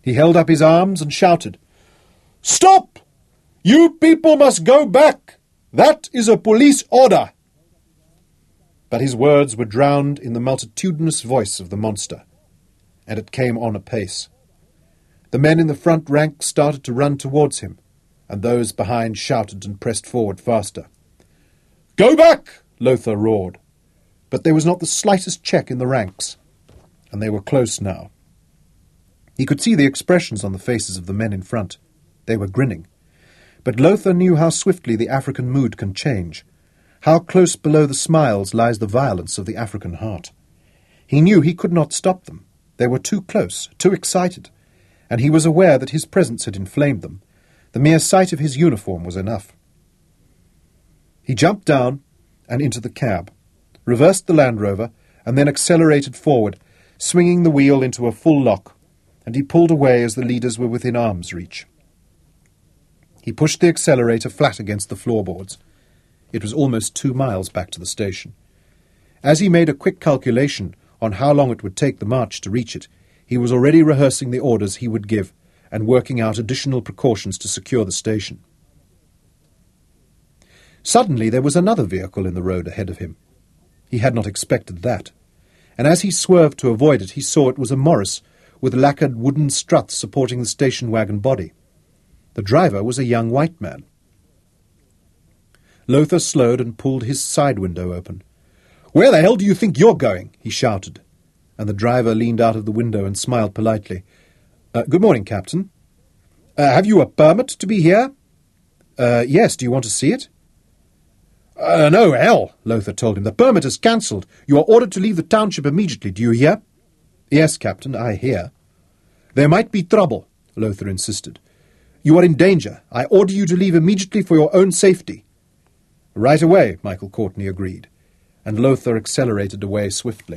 He held up his arms and shouted, "Stop! You people must go back! That is a police order!" But his words were drowned in the multitudinous voice of the monster, and it came on apace. The men in the front rank started to run towards him, and those behind shouted and pressed forward faster. "Go back!" Lothar roared. But there was not the slightest check in the ranks, and they were close now. He could see the expressions on the faces of the men in front. They were grinning. But Lothar knew how swiftly the African mood can change, how close below the smiles lies the violence of the African heart. He knew he could not stop them. They were too close, too excited, and he was aware that his presence had inflamed them. The mere sight of his uniform was enough. He jumped down and into the cab, reversed the Land Rover, and then accelerated forward, swinging the wheel into a full lock, and he pulled away as the leaders were within arm's reach. He pushed the accelerator flat against the floorboards. It was almost 2 miles back to the station. As he made a quick calculation on how long it would take the march to reach it, he was already rehearsing the orders he would give and working out additional precautions to secure the station. Suddenly there was another vehicle in the road ahead of him. He had not expected that, and as he swerved to avoid it, he saw it was a Morris with lacquered wooden struts supporting the station wagon body. The driver was a young white man. Lothar slowed and pulled his side window open. "Where the hell do you think you're going?" he shouted, and the driver leaned out of the window and smiled politely. "Good morning, Captain. Have you a permit to be here?" "Yes, do you want to see it?" "No, hell," Lothar told him. "The permit is cancelled. You are ordered to leave the township immediately. Do you hear?" "Yes, Captain, I hear." "There might be trouble," Lothar insisted. "You are in danger. I order you to leave immediately for your own safety." "Right away," Michael Courtney agreed, and Lothar accelerated away swiftly.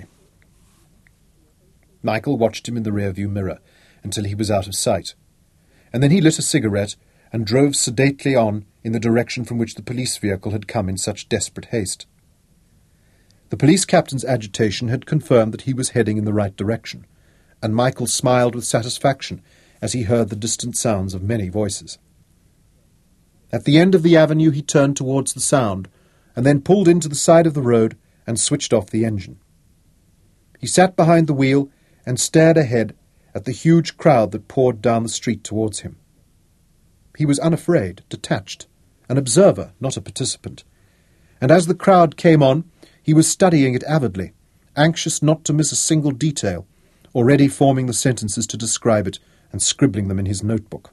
Michael watched him in the rearview mirror until he was out of sight, and then he lit a cigarette and drove sedately on in the direction from which the police vehicle had come in such desperate haste. The police captain's agitation had confirmed that he was heading in the right direction, and Michael smiled with satisfaction as he heard the distant sounds of many voices. At the end of the avenue he turned towards the sound, and then pulled into the side of the road and switched off the engine. He sat behind the wheel and stared ahead at the huge crowd that poured down the street towards him. He was unafraid, detached, an observer, not a participant, and as the crowd came on, he was studying it avidly, anxious not to miss a single detail, already forming the sentences to describe it and scribbling them in his notebook.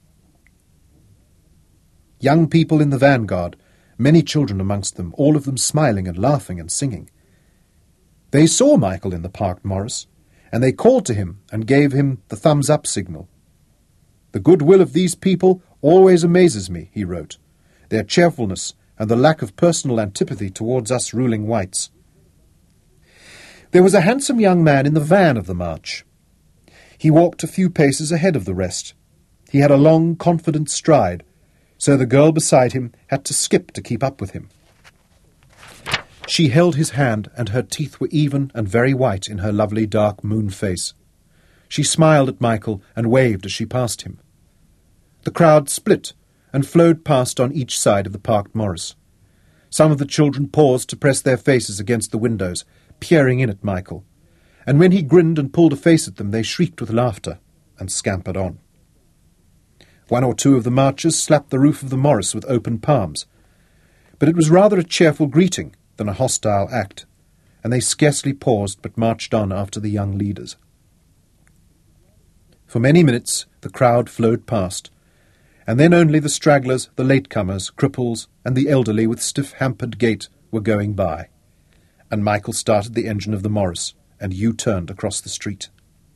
Young people in the vanguard, many children amongst them, all of them smiling and laughing and singing. They saw Michael in the parked Morris, and they called to him and gave him the thumbs-up signal. "The goodwill of these people always amazes me," he wrote, "their cheerfulness and the lack of personal antipathy towards us ruling whites." There was a handsome young man in the van of the march. He walked a few paces ahead of the rest. He had a long, confident stride, so the girl beside him had to skip to keep up with him. She held his hand, and her teeth were even and very white in her lovely dark moon face. She smiled at Michael and waved as she passed him. The crowd split and flowed past on each side of the parked Morris. Some of the children paused to press their faces against the windows, peering in at Michael, and when he grinned and pulled a face at them, they shrieked with laughter and scampered on. One or two of the marchers slapped the roof of the Morris with open palms, but it was rather a cheerful greeting than a hostile act, and they scarcely paused but marched on after the young leaders. For many minutes the crowd flowed past, and then only the stragglers, the latecomers, cripples, and the elderly with stiff hampered gait were going by, and Michael started the engine of the Morris and U-turned across the street.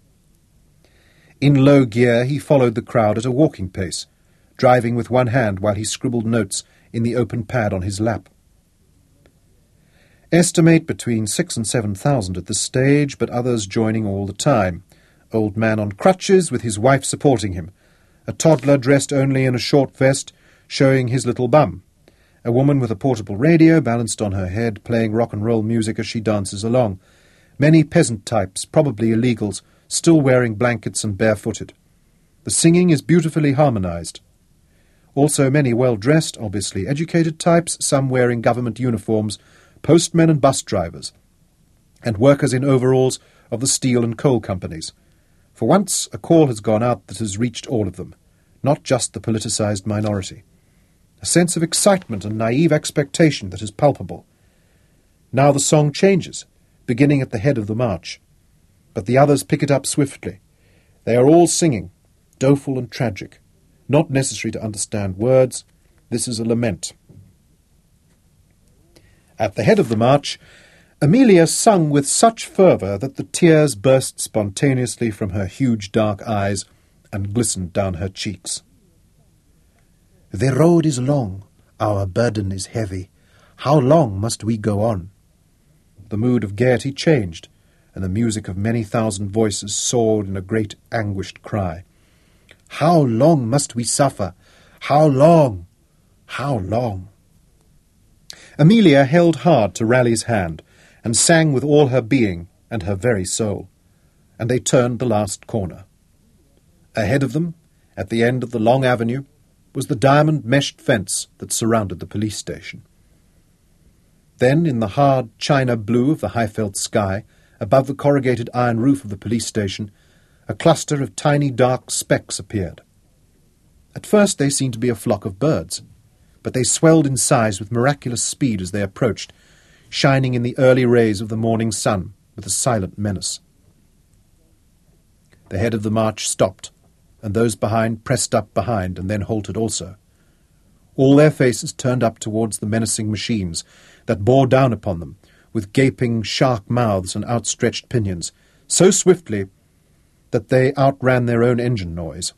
In low gear he followed the crowd at a walking pace, driving with one hand while he scribbled notes in the open pad on his lap. Estimate between 6,000 and 7,000 at this stage, but others joining all the time. Old man on crutches with his wife supporting him. A toddler dressed only in a short vest, showing his little bum. A woman with a portable radio balanced on her head, playing rock-and-roll music as she dances along. Many peasant types, probably illegals, still wearing blankets and barefooted. The singing is beautifully harmonized. Also many well-dressed, obviously educated types, some wearing government uniforms, postmen and bus drivers, and workers in overalls of the steel and coal companies. For once, a call has gone out that has reached all of them, not just the politicized minority. A sense of excitement and naive expectation that is palpable. Now the song changes, beginning at the head of the march. But the others pick it up swiftly. They are all singing, doleful and tragic. Not necessary to understand words. This is a lament. At the head of the march, Amelia sung with such fervour that the tears burst spontaneously from her huge dark eyes and glistened down her cheeks. "The road is long, our burden is heavy. How long must we go on?" The mood of gaiety changed, and the music of many thousand voices soared in a great anguished cry. "How long must we suffer? How long? How long?" Amelia held hard to Raleigh's hand, and sang with all her being and her very soul, and they turned the last corner. Ahead of them, at the end of the long avenue, was the diamond-meshed fence that surrounded the police station. Then, in the hard china blue of the Highveld sky, above the corrugated iron roof of the police station, a cluster of tiny dark specks appeared. At first they seemed to be a flock of birds, but they swelled in size with miraculous speed as they approached, shining in the early rays of the morning sun with a silent menace. The head of the march stopped, and those behind pressed up behind and then halted also. All their faces turned up towards the menacing machines that bore down upon them with gaping shark mouths and outstretched pinions, so swiftly that they outran their own engine noise.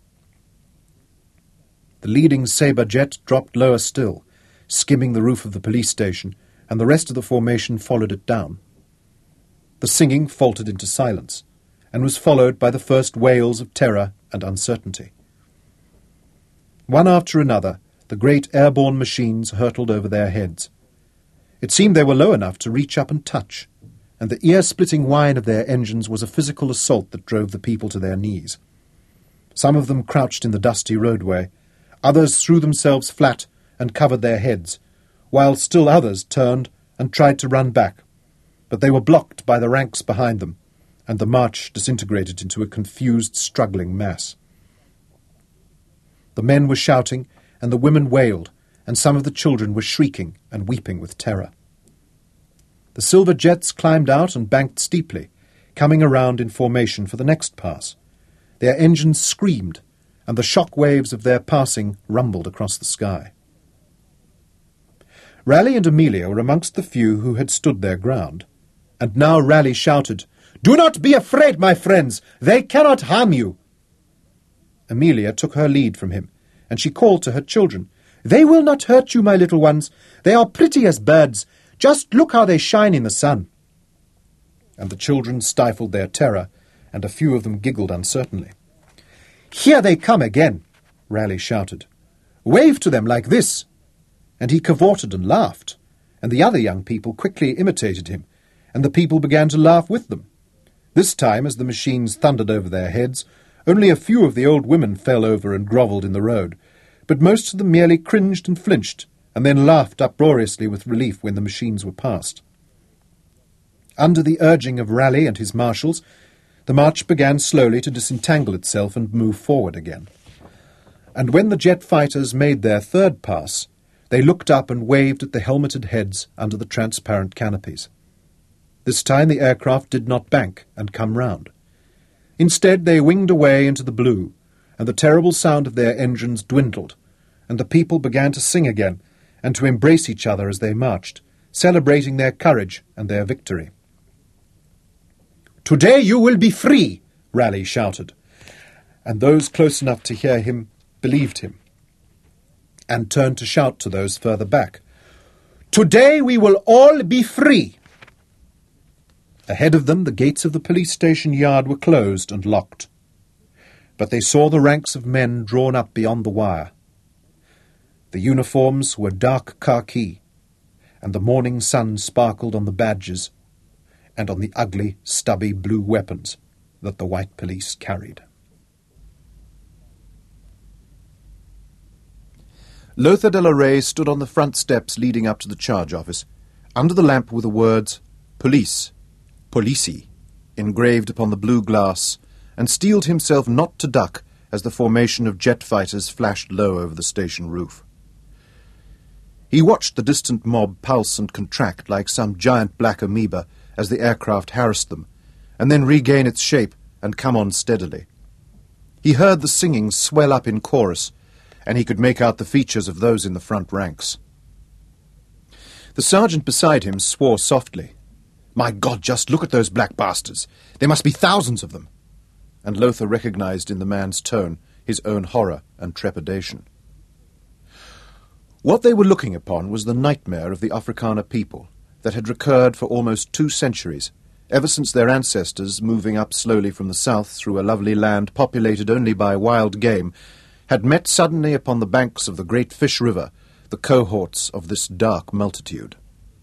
The leading sabre jet dropped lower still, skimming the roof of the police station, and the rest of the formation followed it down. The singing faltered into silence, and was followed by the first wails of terror and uncertainty. One after another, the great airborne machines hurtled over their heads. It seemed they were low enough to reach up and touch, and the ear-splitting whine of their engines was a physical assault that drove the people to their knees. Some of them crouched in the dusty roadway, others threw themselves flat and covered their heads, while still others turned and tried to run back, but they were blocked by the ranks behind them, and the march disintegrated into a confused, struggling mass. The men were shouting, and the women wailed, and some of the children were shrieking and weeping with terror. The silver jets climbed out and banked steeply, coming around in formation for the next pass. Their engines screamed, and the shock waves of their passing rumbled across the sky. Raleigh and Amelia were amongst the few who had stood their ground, and now Raleigh shouted, "Do not be afraid, my friends! They cannot harm you!" Amelia took her lead from him, and she called to her children, "They will not hurt you, my little ones. They are pretty as birds. Just look how they shine in the sun." And the children stifled their terror, and a few of them giggled uncertainly. "Here they come again," Raleigh shouted. "Wave to them like this." And he cavorted and laughed, and the other young people quickly imitated him, and the people began to laugh with them. This time, as the machines thundered over their heads, only a few of the old women fell over and grovelled in the road, but most of them merely cringed and flinched, and then laughed uproariously with relief when the machines were past. Under the urging of Raleigh and his marshals, the march began slowly to disentangle itself and move forward again. And when the jet fighters made their third pass, they looked up and waved at the helmeted heads under the transparent canopies. This time the aircraft did not bank and come round. Instead they winged away into the blue, and the terrible sound of their engines dwindled, and the people began to sing again, and to embrace each other as they marched, celebrating their courage and their victory. "Today you will be free," Raleigh shouted, and those close enough to hear him believed him, and turned to shout to those further back, "Today we will all be free." Ahead of them the gates of the police station yard were closed and locked, but they saw the ranks of men drawn up beyond the wire. The uniforms were dark khaki, and the morning sun sparkled on the badges and on the ugly, stubby blue weapons that the white police carried. Lothar de la Rey stood on the front steps leading up to the charge office. Under the lamp were the words, Police, Polici, engraved upon the blue glass, and steeled himself not to duck as the formation of jet fighters flashed low over the station roof. He watched the distant mob pulse and contract like some giant black amoeba as the aircraft harassed them, and then regain its shape and come on steadily. He heard the singing swell up in chorus, and he could make out the features of those in the front ranks. The sergeant beside him swore softly. "My God, just look at those black bastards! There must be thousands of them!" And Lothar recognized in the man's tone his own horror and trepidation. What they were looking upon was the nightmare of the Afrikaner people that had recurred for almost 2 centuries, ever since their ancestors, moving up slowly from the south through a lovely land populated only by wild game, had met suddenly upon the banks of the great Fish River the cohorts of this dark multitude.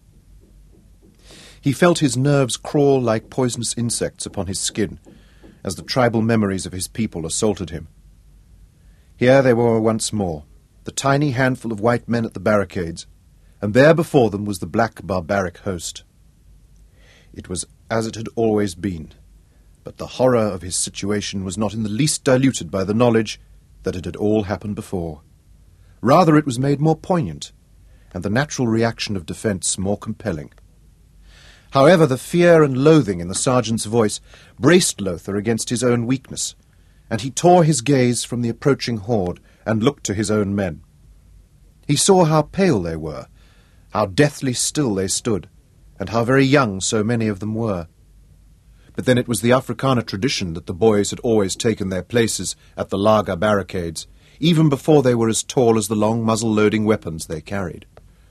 He felt his nerves crawl like poisonous insects upon his skin as the tribal memories of his people assaulted him. Here they were once more, the tiny handful of white men at the barricades, and there before them was the black barbaric host. It was as it had always been, but the horror of his situation was not in the least diluted by the knowledge that it had all happened before. Rather, it was made more poignant, and the natural reaction of defence more compelling. However, the fear and loathing in the sergeant's voice braced Lothar against his own weakness, and he tore his gaze from the approaching horde and looked to his own men. He saw how pale they were, how deathly still they stood, and how very young so many of them were. But then it was the Afrikaner tradition that the boys had always taken their places at the lager barricades, even before they were as tall as the long muzzle-loading weapons they carried.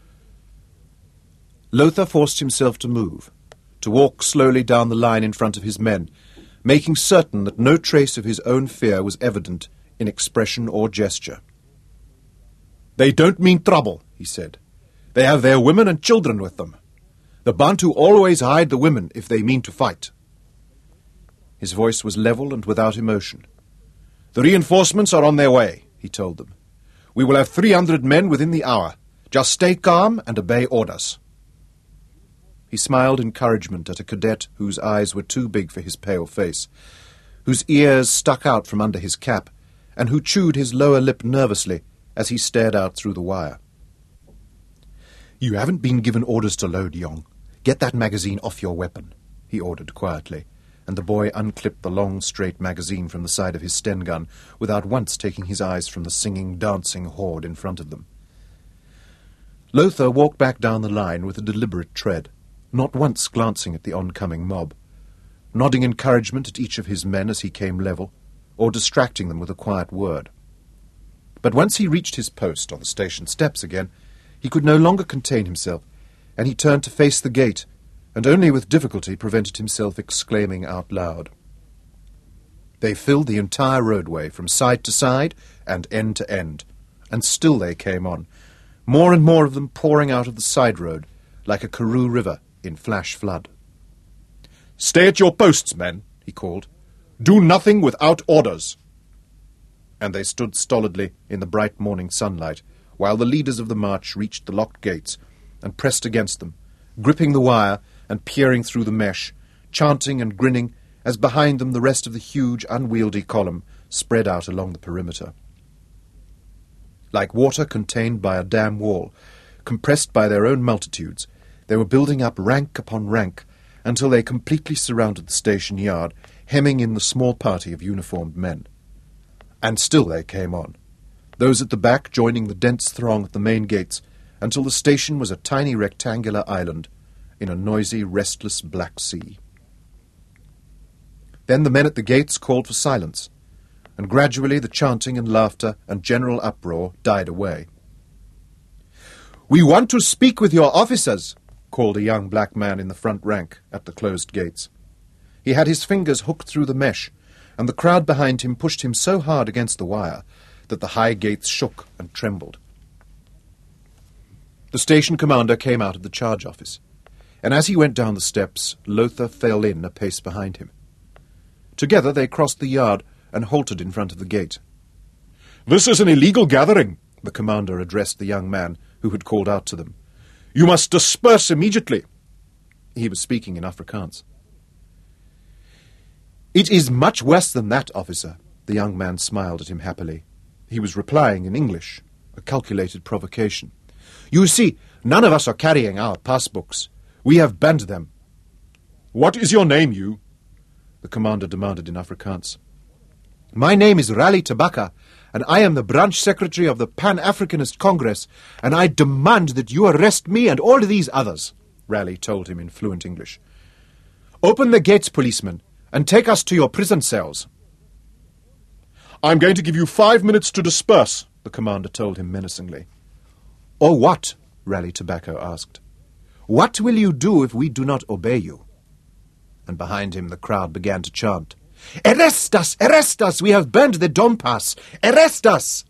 Lothar forced himself to move, to walk slowly down the line in front of his men, making certain that no trace of his own fear was evident in expression or gesture. "They don't mean trouble," he said. "They have their women and children with them. The Bantu always hide the women if they mean to fight." His voice was level and without emotion. "The reinforcements are on their way," he told them. "We will have 300 men within the hour. Just stay calm and obey orders." He smiled encouragement at a cadet whose eyes were too big for his pale face, whose ears stuck out from under his cap, and who chewed his lower lip nervously as he stared out through the wire. "You haven't been given orders to load, Young. Get that magazine off your weapon," he ordered quietly, and the boy unclipped the long, straight magazine from the side of his Sten gun without once taking his eyes from the singing, dancing horde in front of them. Lothar walked back down the line with a deliberate tread, not once glancing at the oncoming mob, nodding encouragement at each of his men as he came level, or distracting them with a quiet word. But once he reached his post on the station steps again, he could no longer contain himself, and he turned to face the gate, and only with difficulty prevented himself exclaiming out loud. They filled the entire roadway from side to side and end to end, and still they came on, more and more of them pouring out of the side road, like a Karoo river in flash flood. "Stay at your posts, men," he called. "Do nothing without orders." And they stood stolidly in the bright morning sunlight, while the leaders of the march reached the locked gates and pressed against them, gripping the wire and peering through the mesh, chanting and grinning as behind them the rest of the huge, unwieldy column spread out along the perimeter. Like water contained by a dam wall, compressed by their own multitudes, they were building up rank upon rank until they completely surrounded the station yard, hemming in the small party of uniformed men. And still they came on, those at the back joining the dense throng at the main gates, until the station was a tiny rectangular island in a noisy, restless black sea. Then the men at the gates called for silence, and gradually the chanting and laughter and general uproar died away. "We want to speak with your officers," called a young black man in the front rank at the closed gates. He had his fingers hooked through the mesh, and the crowd behind him pushed him so hard against the wire that the high gates shook and trembled. The station commander came out of the charge office, and as he went down the steps, Lothar fell in a pace behind him. Together they crossed the yard and halted in front of the gate. "This is an illegal gathering," The commander addressed the young man who had called out to them. "You must disperse immediately." He was speaking in Afrikaans. "It is much worse than that, officer." The young man smiled at him happily. He was replying in English, a calculated provocation. "You see, none of us are carrying our passbooks. We have banned them." "What is your name, you?" the commander demanded in Afrikaans. "My name is Rally Tabaka, and I am the branch secretary of the Pan-Africanist Congress, and I demand that you arrest me and all these others," Rally told him in fluent English. "Open the gates, policeman, and take us to your prison cells." "I'm going to give you 5 minutes to disperse," the commander told him menacingly. "Or what?" Rally Tobacco asked. "What will you do if we do not obey you?" And behind him the crowd began to chant, "Arrest us! Arrest us! We have burned the Dom Pass! Arrest us!"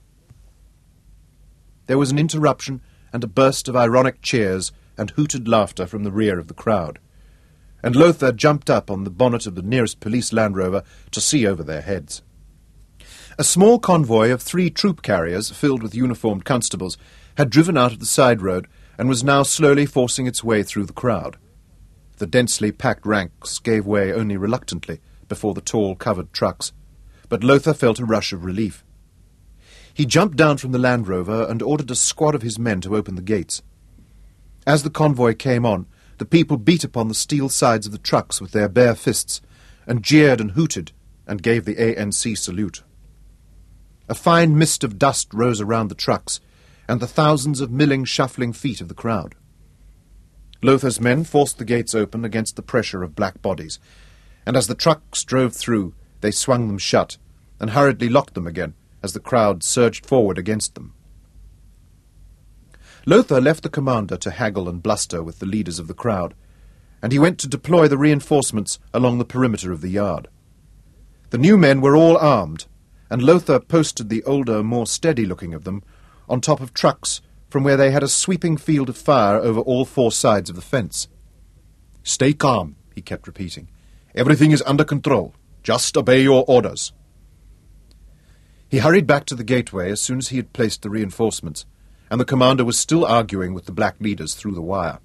There was an interruption and a burst of ironic cheers and hooted laughter from the rear of the crowd, and Lothar jumped up on the bonnet of the nearest police Land Rover to see over their heads. A small convoy of 3 troop carriers, filled with uniformed constables, had driven out of the side road and was now slowly forcing its way through the crowd. The densely packed ranks gave way only reluctantly before the tall, covered trucks, but Lothar felt a rush of relief. He jumped down from the Land Rover and ordered a squad of his men to open the gates. As the convoy came on, the people beat upon the steel sides of the trucks with their bare fists, and jeered and hooted, and gave the ANC salute. A fine mist of dust rose around the trucks, and the thousands of milling, shuffling feet of the crowd. Lothar's men forced the gates open against the pressure of black bodies, and as the trucks drove through, they swung them shut, and hurriedly locked them again as the crowd surged forward against them. Lothar left the commander to haggle and bluster with the leaders of the crowd, and he went to deploy the reinforcements along the perimeter of the yard. The new men were all armed, and Lothar posted the older, more steady-looking of them on top of trucks from where they had a sweeping field of fire over all 4 sides of the fence. "Stay calm," he kept repeating. "Everything is under control. Just obey your orders." He hurried back to the gateway as soon as he had placed the reinforcements, and the commander was still arguing with the black leaders through the wire.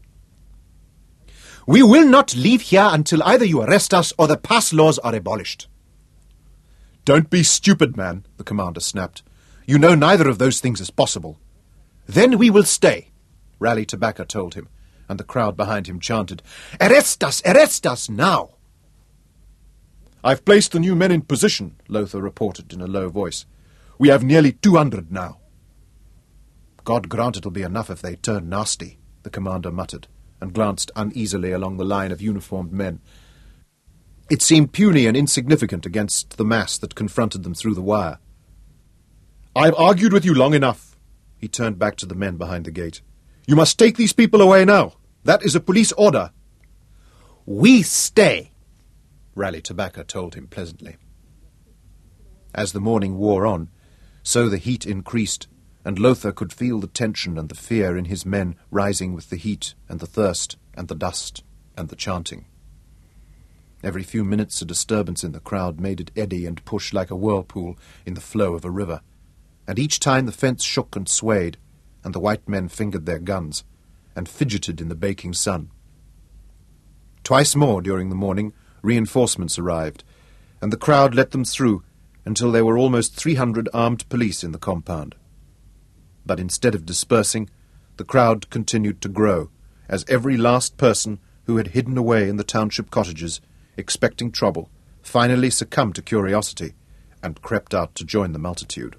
"We will not leave here until either you arrest us or the pass laws are abolished." "Don't be stupid, man," the commander snapped. "You know neither of those things is possible." "Then we will stay," Rally Tobacco told him, and the crowd behind him chanted, Arrest us now!" "I've placed the new men in position," Lothar reported in a low voice. "We have nearly 200 now." "God grant it'll be enough if they turn nasty," the commander muttered, and glanced uneasily along the line of uniformed men. It seemed puny and insignificant against the mass that confronted them through the wire. "I've argued with you long enough." He turned back to the men behind the gate. "You must take these people away now. That is a police order." "We stay," Rally Tobacco told him pleasantly. As the morning wore on, so the heat increased, and Lothar could feel the tension and the fear in his men rising with the heat and the thirst and the dust and the chanting. Every few minutes a disturbance in the crowd made it eddy and push like a whirlpool in the flow of a river, and each time the fence shook and swayed, and the white men fingered their guns, and fidgeted in the baking sun. Twice more during the morning reinforcements arrived, and the crowd let them through until there were almost 300 armed police in the compound. But instead of dispersing, the crowd continued to grow, as every last person who had hidden away in the township cottages, expecting trouble, finally succumbed to curiosity and crept out to join the multitude.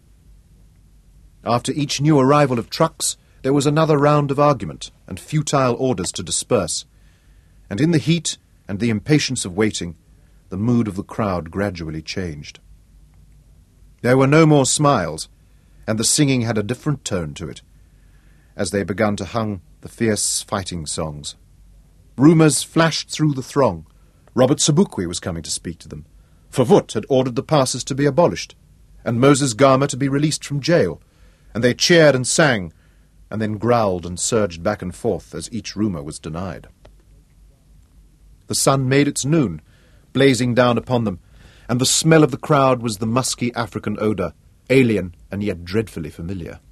After each new arrival of trucks, there was another round of argument and futile orders to disperse, and in the heat and the impatience of waiting, the mood of the crowd gradually changed. There were no more smiles, and the singing had a different tone to it, as they began to hum the fierce fighting songs. Rumours flashed through the throng. Robert Sobukwe was coming to speak to them. Verwoerd had ordered the passes to be abolished, and Moses Gama to be released from jail, and they cheered and sang, and then growled and surged back and forth as each rumour was denied. The sun made its noon, blazing down upon them, and the smell of the crowd was the musky African odour, alien and yet dreadfully familiar.